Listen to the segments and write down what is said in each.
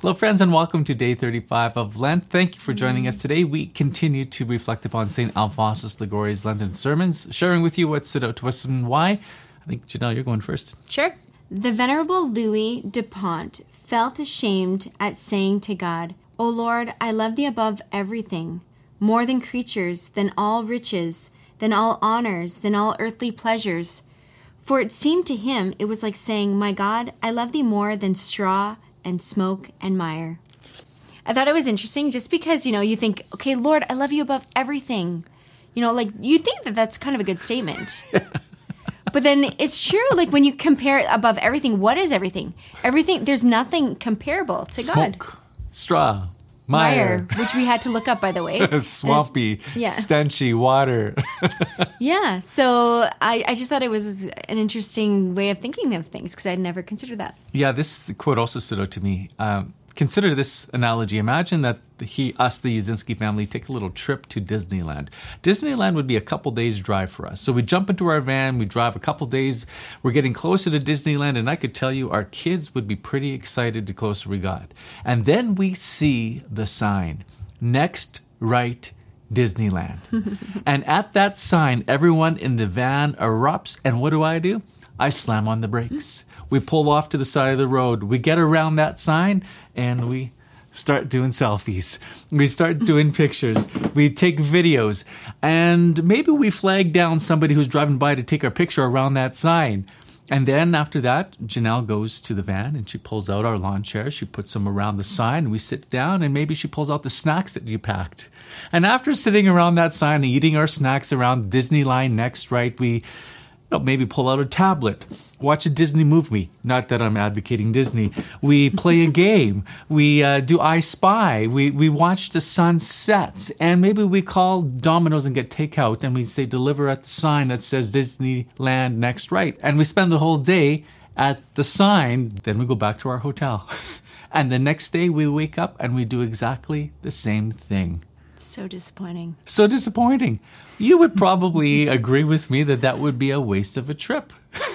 Hello, friends, and welcome to day 35 of Lent. Thank you for joining us today. We continue to reflect upon St. Alphonsus Liguori's Lenten sermons, sharing with you what stood out to us and why. I think, Janelle, you're going first. Sure. The Venerable Louis de Pont felt ashamed at saying to God, O Lord, I love thee above everything, more than creatures, than all riches, than all honors, than all earthly pleasures. For it seemed to him it was like saying, My God, I love thee more than straw and smoke and mire. I thought it was interesting just because, you think, okay, Lord, I love you above everything. You think that that's kind of a good statement. But then it's true, when you compare above everything, what is everything? Everything, there's nothing comparable to God. Smoke, straw, mire, which we had to look up, by the way. Swampy, stenchy water. Yeah, so I just thought it was an interesting way of thinking of things because I'd never considered that. Yeah, this quote also stood out to me. Consider this analogy. Imagine that the Yazinski family, take a little trip to Disneyland. Disneyland would be a couple days drive for us. So we jump into our van, we drive a couple days, we're getting closer to Disneyland, and I could tell you our kids would be pretty excited the closer we got. And then we see the sign, next right Disneyland. And at that sign, everyone in the van erupts, and what do? I slam on the brakes. We pull off to the side of the road. We get around that sign and we start doing selfies. We start doing pictures. We take videos. And maybe we flag down somebody who's driving by to take our picture around that sign. And then after that, Janelle goes to the van and she pulls out our lawn chairs. She puts them around the sign. We sit down and maybe she pulls out the snacks that you packed. And after sitting around that sign and eating our snacks around Disneyland next, right, we maybe pull out a tablet, watch a Disney movie. Not that I'm advocating Disney. We play a game. We do I Spy. We watch the sunset. And maybe we call Domino's and get takeout. And we say deliver at the sign that says Disneyland next right. And we spend the whole day at the sign. Then we go back to our hotel. And the next day we wake up and we do exactly the same thing. So disappointing. So disappointing. You would probably agree with me that would be a waste of a trip.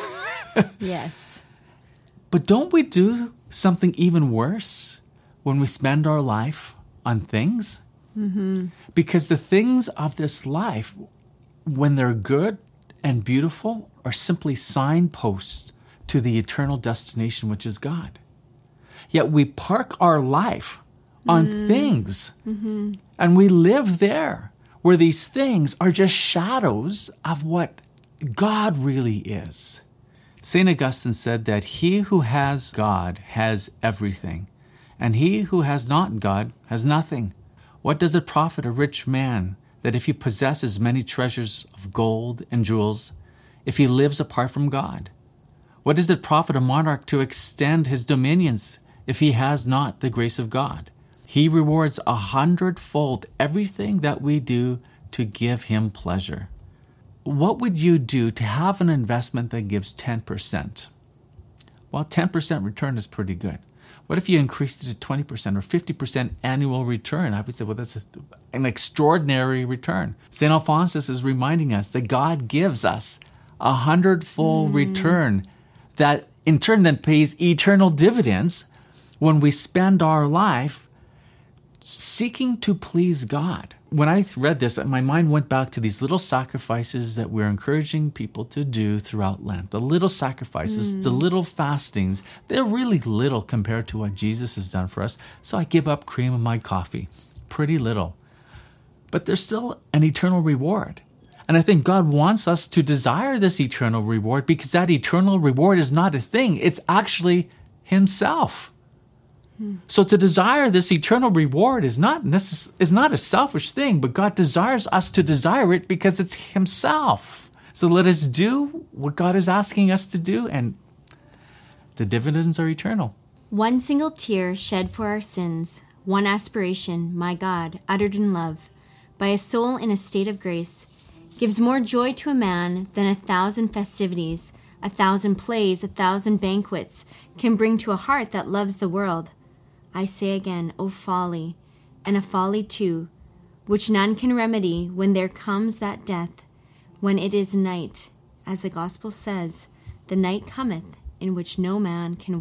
Yes. But don't we do something even worse when we spend our life on things? Mm-hmm. Because the things of this life, when they're good and beautiful, are simply signposts to the eternal destination, which is God. Yet we park our life on things, and we live there, where these things are just shadows of what God really is. St. Augustine said that he who has God has everything, and he who has not God has nothing. What does it profit a rich man that if he possesses many treasures of gold and jewels, if he lives apart from God? What does it profit a monarch to extend his dominions if he has not the grace of God? He rewards 100-fold everything that we do to give him pleasure. What would you do to have an investment that gives 10%? Well, 10% return is pretty good. What if you increased it to 20% or 50% annual return? I would say, well, that's an extraordinary return. St. Alphonsus is reminding us that God gives us 100-fold return that in turn then pays eternal dividends when we spend our life seeking to please God. When I read this, my mind went back to these little sacrifices that we're encouraging people to do throughout Lent. The little sacrifices, the little fastings, they're really little compared to what Jesus has done for us. So I give up cream in my coffee. Pretty little. But there's still an eternal reward. And I think God wants us to desire this eternal reward because that eternal reward is not a thing. It's actually himself. So to desire this eternal reward is not a selfish thing, but God desires us to desire it because it's himself. So let us do what God is asking us to do, and the dividends are eternal. One single tear shed for our sins, one aspiration, my God, uttered in love, by a soul in a state of grace, gives more joy to a man than 1,000 festivities, 1,000 plays, 1,000 banquets can bring to a heart that loves the world. I say again, O folly, and a folly too, which none can remedy when there comes that death, when it is night, as the gospel says, the night cometh in which no man can work.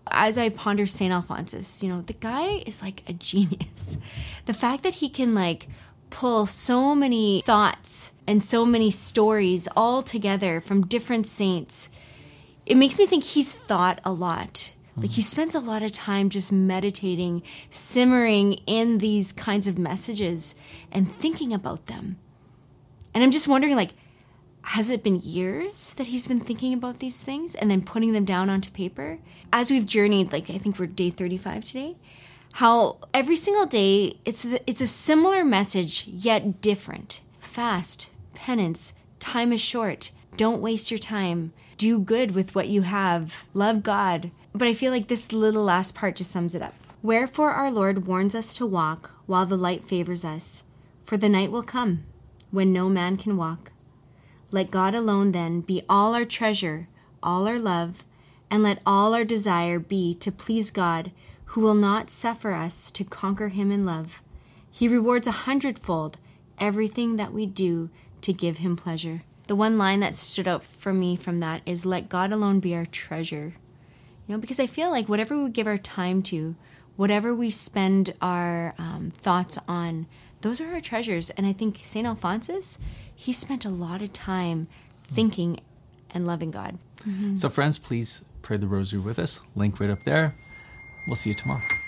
As I ponder St. Alphonsus, the guy is like a genius. The fact that he can like pull so many thoughts and so many stories all together from different saints, it makes me think he's thought a lot. Like he spends a lot of time just meditating, simmering in these kinds of messages and thinking about them. And I'm just wondering, like, has it been years that he's been thinking about these things and then putting them down onto paper? As we've journeyed, like I think we're day 35 today, how every single day it's a similar message yet different. Fast, penance, time is short, don't waste your time, do good with what you have, love God. But I feel like this little last part just sums it up. Wherefore our Lord warns us to walk while the light favors us, for the night will come when no man can walk. Let God alone then be all our treasure, all our love, and let all our desire be to please God, who will not suffer us to conquer him in love. He rewards 100-fold everything that we do to give him pleasure. The one line that stood out for me from that is, let God alone be our treasure. Because I feel like whatever we give our time to, whatever we spend our thoughts on, those are our treasures. And I think St. Alphonsus, he spent a lot of time thinking and loving God. So friends, please pray the rosary with us. Link right up there. We'll see you tomorrow.